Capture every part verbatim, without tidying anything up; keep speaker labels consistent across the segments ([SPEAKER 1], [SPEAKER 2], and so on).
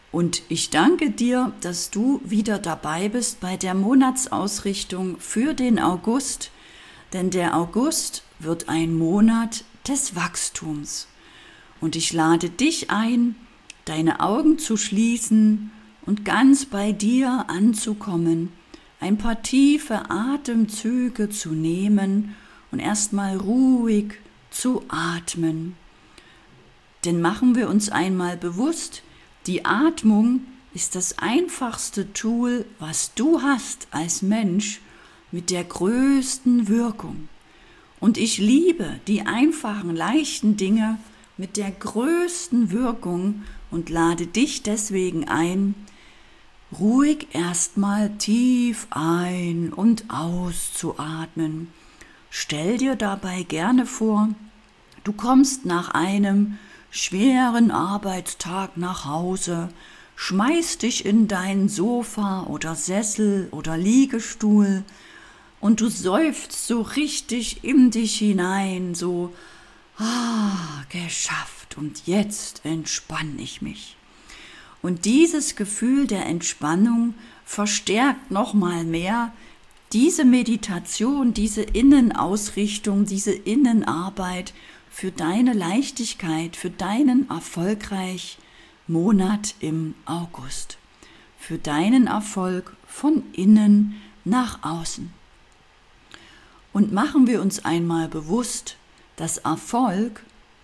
[SPEAKER 1] Und ich danke dir, dass du wieder dabei bist bei der Monatsausrichtung für den August, denn der August wird ein Monat des Wachstums. Und ich lade dich ein, deine Augen zu schließen und ganz bei dir anzukommen, ein paar tiefe Atemzüge zu nehmen und erstmal ruhig zu atmen. Denn machen wir uns einmal bewusst, die Atmung ist das einfachste Tool, was du hast als Mensch mit der größten Wirkung. Und ich liebe die einfachen, leichten Dinge mit der größten Wirkung und lade dich deswegen ein, ruhig erstmal tief ein- und auszuatmen. Stell dir dabei gerne vor, du kommst nach einem schweren Arbeitstag nach Hause, schmeißt dich in dein Sofa oder Sessel oder Liegestuhl und du seufzt so richtig in dich hinein, so, ah, geschafft und jetzt entspanne ich mich. Und dieses Gefühl der Entspannung verstärkt nochmal mehr diese Meditation, diese Innenausrichtung, diese Innenarbeit für deine Leichtigkeit, für deinen erfolgreich Monat im August, für deinen Erfolg von innen nach außen. Und machen wir uns einmal bewusst, dass Erfolg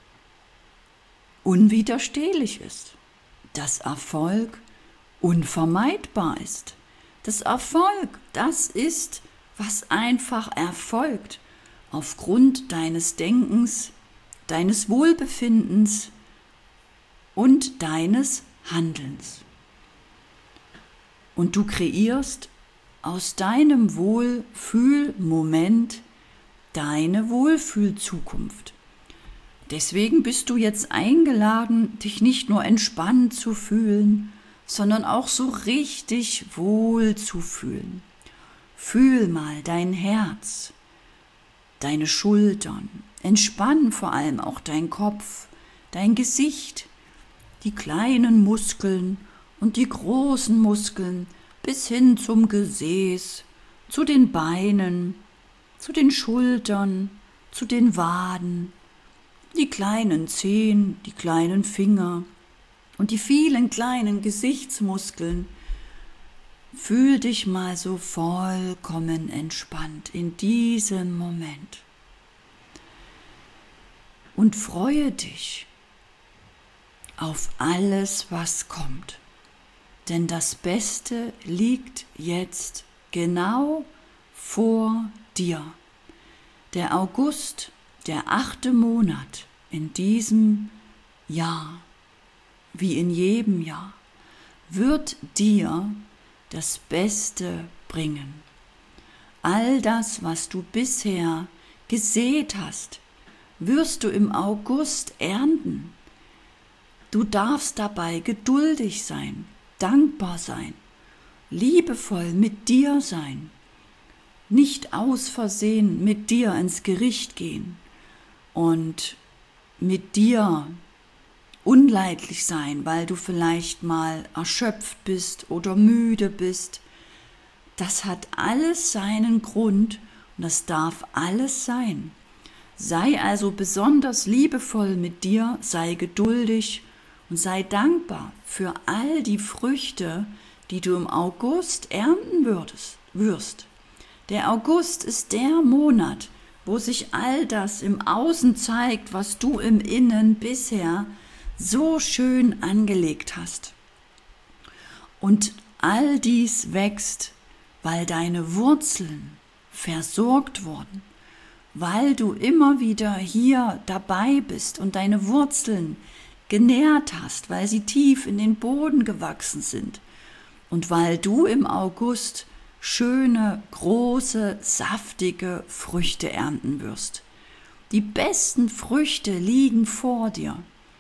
[SPEAKER 1] unwiderstehlich ist, dass Erfolg unvermeidbar ist. Das Erfolg, das ist, was einfach erfolgt aufgrund deines Denkens, deines Wohlbefindens und deines Handelns. Und du kreierst aus deinem Wohlfühlmoment deine Wohlfühlzukunft. Deswegen bist du jetzt eingeladen, dich nicht nur entspannt zu fühlen, sondern auch so richtig wohl zu fühlen. Fühl mal dein Herz, deine Schultern, entspann vor allem auch dein Kopf, dein Gesicht, die kleinen Muskeln und die großen Muskeln bis hin zum Gesäß, zu den Beinen, zu den Schultern, zu den Waden, die kleinen Zehen, die kleinen Finger und die vielen kleinen Gesichtsmuskeln. Fühl dich mal so vollkommen entspannt in diesem Moment. Und freue dich auf alles, was kommt. Denn das Beste liegt jetzt genau vor dir. Der August, der achte Monat in diesem Jahr, wie in jedem Jahr, wird dir das Beste bringen. All das, was du bisher gesät hast, wirst du im August ernten. Du darfst dabei geduldig sein, dankbar sein, liebevoll mit dir sein, nicht aus Versehen mit dir ins Gericht gehen und mit dir unleidlich sein, weil du vielleicht mal erschöpft bist oder müde bist. Das hat alles seinen Grund und das darf alles sein. Sei also besonders liebevoll mit dir, sei geduldig und sei dankbar für all die Früchte, die du im August ernten würdest, wirst. Der August ist der Monat, wo sich all das im Außen zeigt, was du im Innen bisher so schön angelegt hast. Und all dies wächst, weil deine Wurzeln versorgt wurden, weil du immer wieder hier dabei bist und deine Wurzeln genährt hast, weil sie tief in den Boden gewachsen sind und weil du im August schöne, große, saftige Früchte ernten wirst. Die besten Früchte liegen vor dir.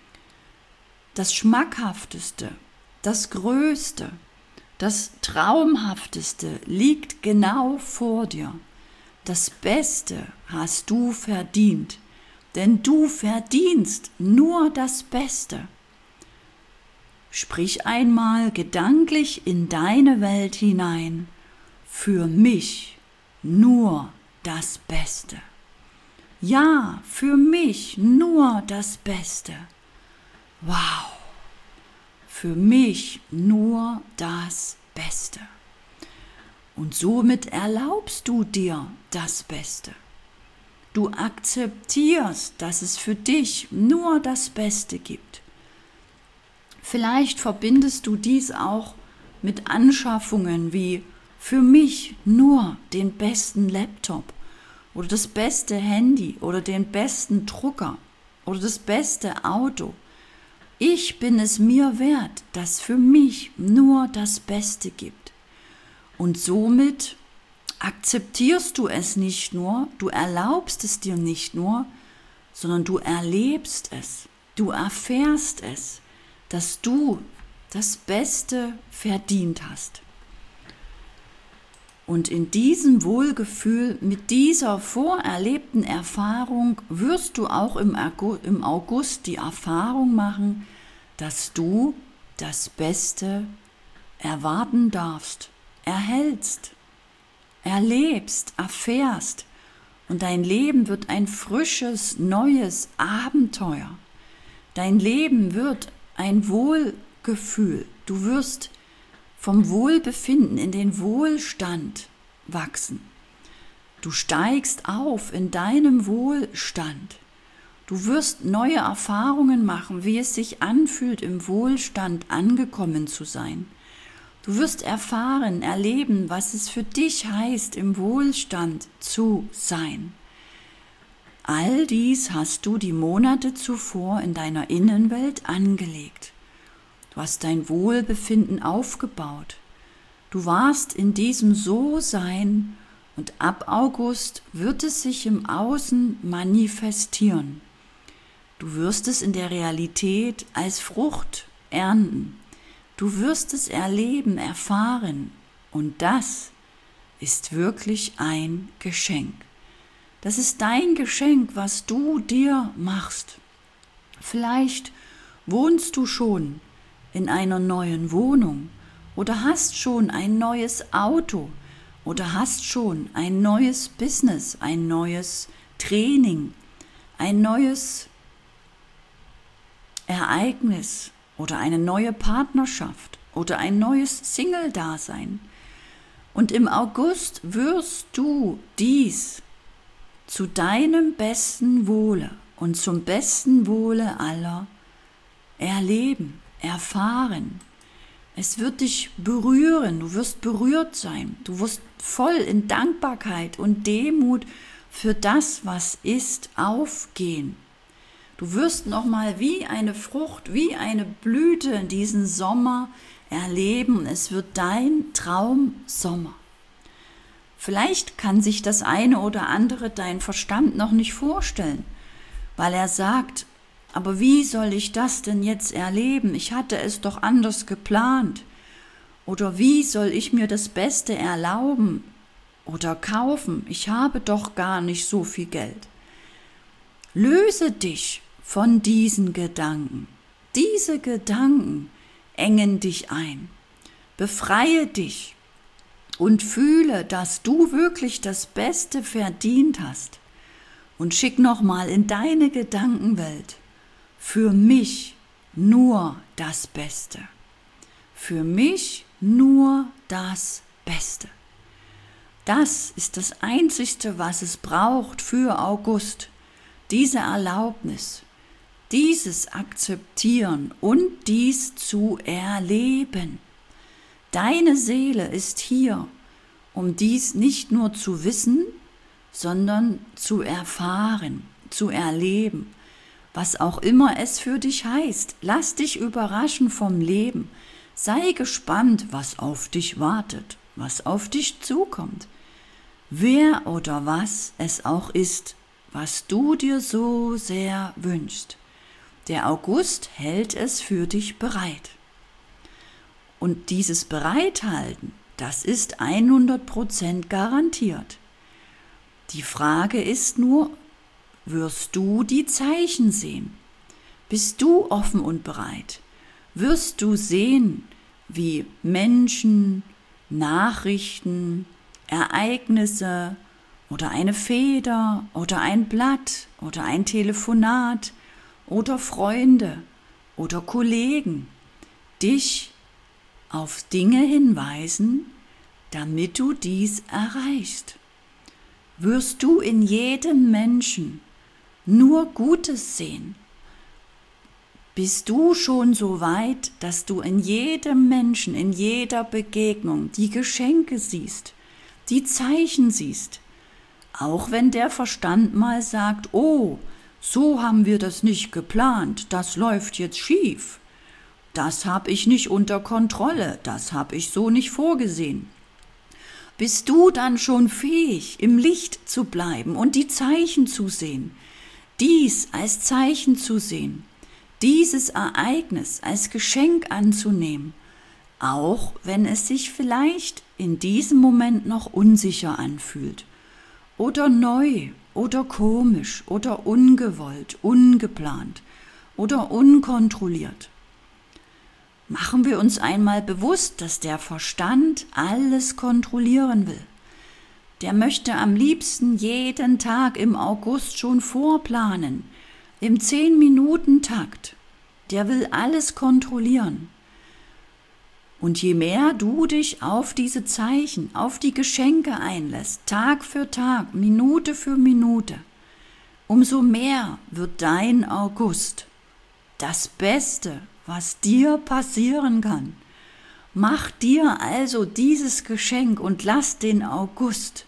[SPEAKER 1] Das Schmackhafteste, das Größte, das Traumhafteste liegt genau vor dir. Das Beste hast du verdient, denn du verdienst nur das Beste. Sprich einmal gedanklich in deine Welt hinein. Für mich nur das Beste. Ja, für mich nur das Beste. Wow. Für mich nur das Beste. Und somit erlaubst du dir das Beste. Du akzeptierst, dass es für dich nur das Beste gibt. Vielleicht verbindest du dies auch mit Anschaffungen wie für mich nur den besten Laptop oder das beste Handy oder den besten Drucker oder das beste Auto. Ich bin es mir wert, dass für mich nur das Beste gibt. Und somit akzeptierst du es nicht nur, du erlaubst es dir nicht nur, sondern du erlebst es, du erfährst es, dass du das Beste verdient hast. Und in diesem Wohlgefühl, mit dieser vorerlebten Erfahrung, wirst du auch im August die Erfahrung machen, dass du das Beste erwarten darfst, erhältst, erlebst, erfährst. Und dein Leben wird ein frisches, neues Abenteuer. Dein Leben wird ein Wohlgefühl. Du wirst vom Wohlbefinden in den Wohlstand wachsen. Du steigst auf in deinem Wohlstand. Du wirst neue Erfahrungen machen, wie es sich anfühlt, im Wohlstand angekommen zu sein. Du wirst erfahren, erleben, was es für dich heißt, im Wohlstand zu sein. All dies hast du die Monate zuvor in deiner Innenwelt angelegt. Du hast dein Wohlbefinden aufgebaut. Du warst in diesem So-Sein und ab August wird es sich im Außen manifestieren. Du wirst es in der Realität als Frucht ernten. Du wirst es erleben, erfahren und das ist wirklich ein Geschenk. Das ist dein Geschenk, was du dir machst. Vielleicht wohnst du schon in einer neuen Wohnung oder hast schon ein neues Auto oder hast schon ein neues Business, ein neues Training, ein neues Ereignis oder eine neue Partnerschaft oder ein neues Single-Dasein. Und im August wirst du dies zu deinem besten Wohle und zum besten Wohle aller erleben, erfahren. Es wird dich berühren, du wirst berührt sein, du wirst voll in Dankbarkeit und Demut für das, was ist, aufgehen. Du wirst nochmal wie eine Frucht, wie eine Blüte in diesen Sommer erleben und es wird dein Traumsommer. Vielleicht kann sich das eine oder andere dein Verstand noch nicht vorstellen, weil er sagt, aber wie soll ich das denn jetzt erleben? Ich hatte es doch anders geplant. Oder wie soll ich mir das Beste erlauben oder kaufen? Ich habe doch gar nicht so viel Geld. Löse dich von diesen Gedanken. Diese Gedanken engen dich ein. Befreie dich und fühle, dass du wirklich das Beste verdient hast. Und schick nochmal in deine Gedankenwelt. Für mich nur das Beste. Für mich nur das Beste. Das ist das Einzigste, was es braucht für August. Diese Erlaubnis, dieses Akzeptieren und dies zu erleben. Deine Seele ist hier, um dies nicht nur zu wissen, sondern zu erfahren, zu erleben. Was auch immer es für dich heißt, lass dich überraschen vom Leben. Sei gespannt, was auf dich wartet, was auf dich zukommt. Wer oder was es auch ist, was du dir so sehr wünschst. Der August hält es für dich bereit. Und dieses Bereithalten, das ist hundert Prozent garantiert. Die Frage ist nur, wirst du die Zeichen sehen? Bist du offen und bereit? wirst du sehen, wie Menschen, Nachrichten, Ereignisse oder eine Feder oder ein Blatt oder ein Telefonat oder Freunde oder Kollegen dich auf Dinge hinweisen, damit du dies erreichst. Wirst du in jedem Menschen nur Gutes sehen? Bist du schon so weit, dass du in jedem Menschen, in jeder Begegnung die Geschenke siehst, die Zeichen siehst? Auch wenn der Verstand mal sagt, oh, so haben wir das nicht geplant, das läuft jetzt schief. Das habe ich nicht unter Kontrolle, das habe ich so nicht vorgesehen. Bist du dann schon fähig, im Licht zu bleiben und die Zeichen zu sehen, dies als Zeichen zu sehen, dieses Ereignis als Geschenk anzunehmen, auch wenn es sich vielleicht in diesem Moment noch unsicher anfühlt oder neu oder komisch oder ungewollt, ungeplant oder unkontrolliert. Machen wir uns einmal bewusst, dass der Verstand alles kontrollieren will. Der möchte am liebsten jeden Tag im August schon vorplanen, im zehn-Minuten-Takt. Der will alles kontrollieren. Und je mehr du dich auf diese Zeichen, auf die Geschenke einlässt, Tag für Tag, Minute für Minute, umso mehr wird dein August das Beste, was dir passieren kann. Mach dir also dieses Geschenk und lass den August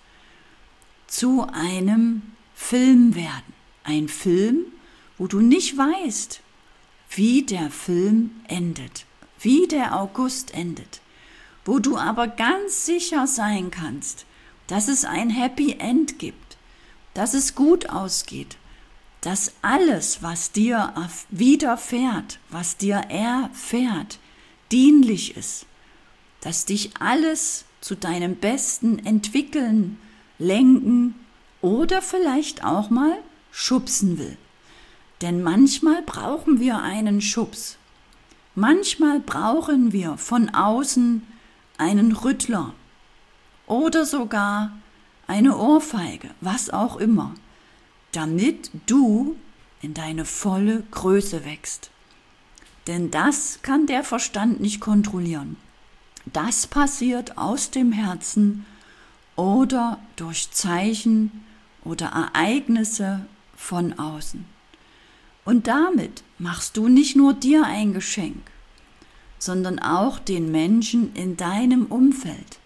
[SPEAKER 1] zu einem Film werden. Ein Film, wo du nicht weißt, wie der Film endet, wie der August endet, wo du aber ganz sicher sein kannst, dass es ein Happy End gibt, dass es gut ausgeht, dass alles, was dir widerfährt, was dir erfährt, dienlich ist, dass dich alles zu deinem Besten entwickeln, lenken oder vielleicht auch mal schubsen will. Denn manchmal brauchen wir einen Schubs. Manchmal brauchen wir von außen einen Rüttler oder sogar eine Ohrfeige, was auch immer, damit du in deine volle Größe wächst. Denn das kann der Verstand nicht kontrollieren. Das passiert aus dem Herzen oder durch Zeichen oder Ereignisse von außen. Und damit machst du nicht nur dir ein Geschenk, sondern auch den Menschen in deinem Umfeld.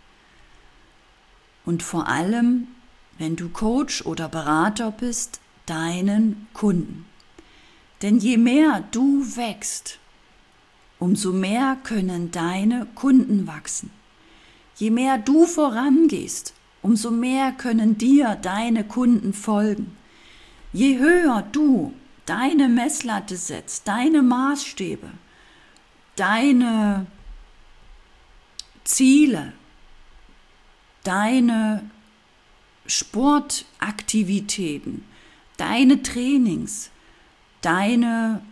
[SPEAKER 1] Und vor allem, wenn du Coach oder Berater bist, deinen Kunden. Denn je mehr du wächst, umso mehr können deine Kunden wachsen. Je mehr du vorangehst, umso mehr können dir deine Kunden folgen. Je höher du deine Messlatte setzt, deine Maßstäbe, deine Ziele, deine Sportaktivitäten, deine Trainings, deine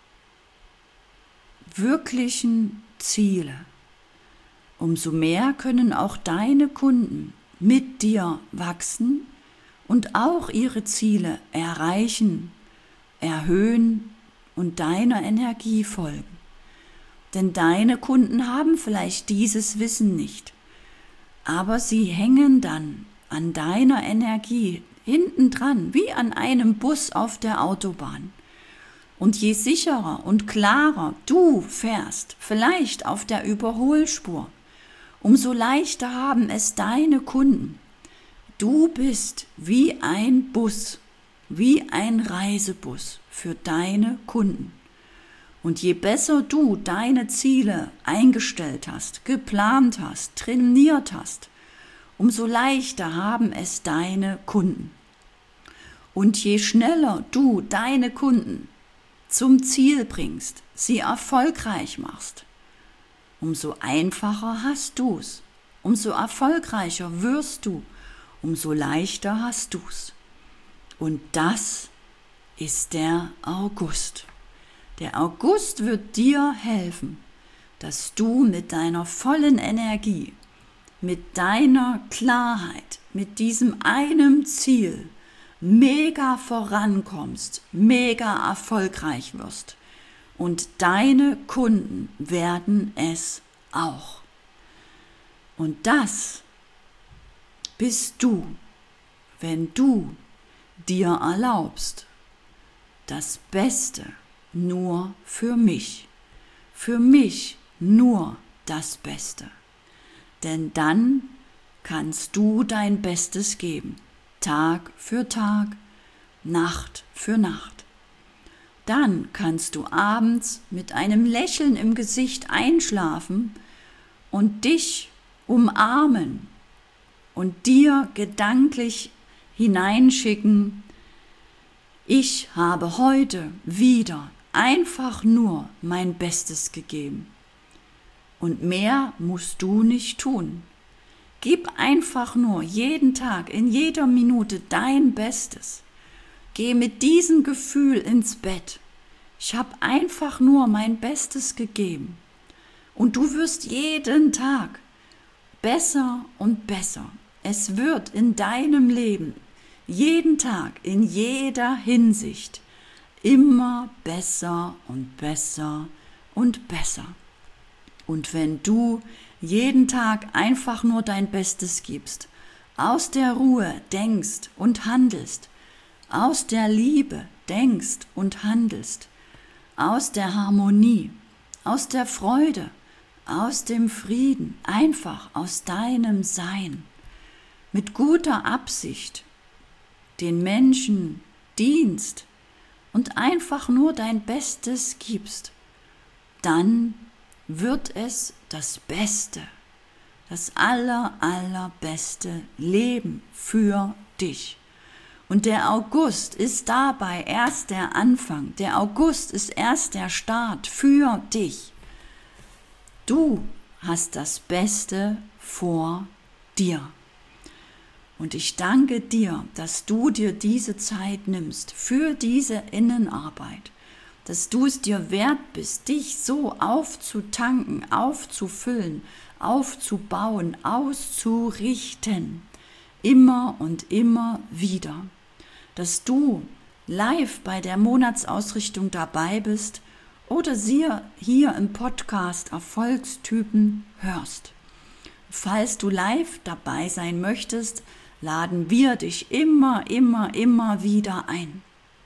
[SPEAKER 1] wirklichen Ziele, umso mehr können auch deine Kunden mit dir wachsen und auch ihre Ziele erreichen, erhöhen und deiner Energie folgen. Denn deine Kunden haben vielleicht dieses Wissen nicht, aber sie hängen dann an deiner Energie hinten dran, wie an einem Bus auf der Autobahn. Und je sicherer und klarer du fährst, vielleicht auf der Überholspur, umso leichter haben es deine Kunden. Du bist wie ein Bus, wie ein Reisebus für deine Kunden. Und je besser du deine Ziele eingestellt hast, geplant hast, trainiert hast, umso leichter haben es deine Kunden. Und je schneller du deine Kunden zum Ziel bringst, sie erfolgreich machst, umso einfacher hast du's, umso erfolgreicher wirst du, umso leichter hast du's. Und das ist der August. Der August wird dir helfen, dass du mit deiner vollen Energie, mit deiner Klarheit, mit diesem einem Ziel mega vorankommst, mega erfolgreich wirst. Und deine Kunden werden es auch. Und das bist du, wenn du dir erlaubst, das Beste nur für mich, für mich nur das Beste. Denn dann kannst du dein Bestes geben, Tag für Tag, Nacht für Nacht. Dann kannst du abends mit einem Lächeln im Gesicht einschlafen und dich umarmen und dir gedanklich hineinschicken: Ich habe heute wieder einfach nur mein Bestes gegeben. Und mehr musst du nicht tun. Gib einfach nur jeden Tag, in jeder Minute dein Bestes. Geh mit diesem Gefühl ins Bett. Ich habe einfach nur mein Bestes gegeben. Und du wirst jeden Tag besser und besser. Es wird in deinem Leben jeden Tag, in jeder Hinsicht immer besser und besser und besser. Und wenn du jeden Tag einfach nur dein Bestes gibst, aus der Ruhe denkst und handelst, aus der Liebe denkst und handelst, aus der Harmonie, aus der Freude, aus dem Frieden, einfach aus deinem Sein, mit guter Absicht, den Menschen dienst und einfach nur dein Bestes gibst, dann wird es das Beste, das aller, allerbeste Leben für dich. Und der August ist dabei erst der Anfang. Der August ist erst der Start für dich. Du hast das Beste vor dir. Und ich danke dir, dass du dir diese Zeit nimmst für diese Innenarbeit, dass du es dir wert bist, dich so aufzutanken, aufzufüllen, aufzubauen, auszurichten, immer und immer wieder, dass du live bei der Monatsausrichtung dabei bist oder sie hier im Podcast Erfolgstypen hörst. Falls du live dabei sein möchtest, laden wir dich immer, immer, immer wieder ein.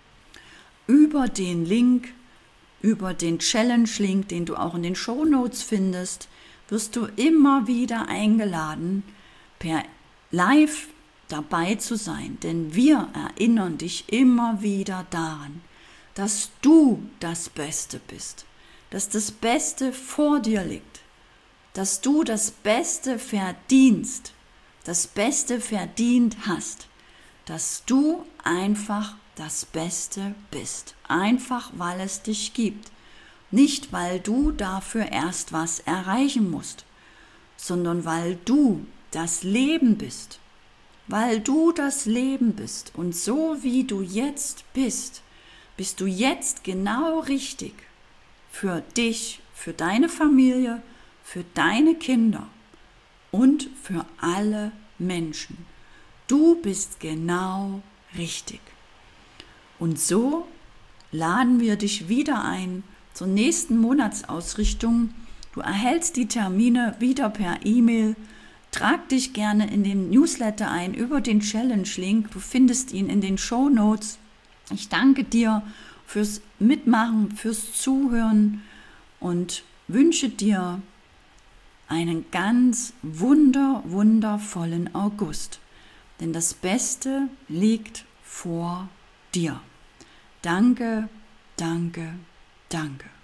[SPEAKER 1] Über den Link, über den Challenge-Link, den du auch in den Shownotes findest, wirst du immer wieder eingeladen, per Live dabei zu sein. Denn wir erinnern dich immer wieder daran, dass du das Beste bist, dass das Beste vor dir liegt, dass du das Beste verdienst, das Beste verdient hast, dass du einfach das Beste bist, einfach weil es dich gibt, nicht weil du dafür erst was erreichen musst, sondern weil du das Leben bist, weil du das Leben bist und so wie du jetzt bist, bist du jetzt genau richtig für dich, für deine Familie, für deine Kinder und für alle Menschen. Du bist genau richtig. Und so laden wir dich wieder ein zur nächsten Monatsausrichtung. Du erhältst die Termine wieder per E-Mail. Trag dich gerne in den Newsletter ein über den Challenge-Link. Du findest ihn in den Shownotes. Ich danke dir fürs Mitmachen, fürs Zuhören und wünsche dir einen ganz wunder, wundervollen August. Denn das Beste liegt vor dir. Danke, danke, danke.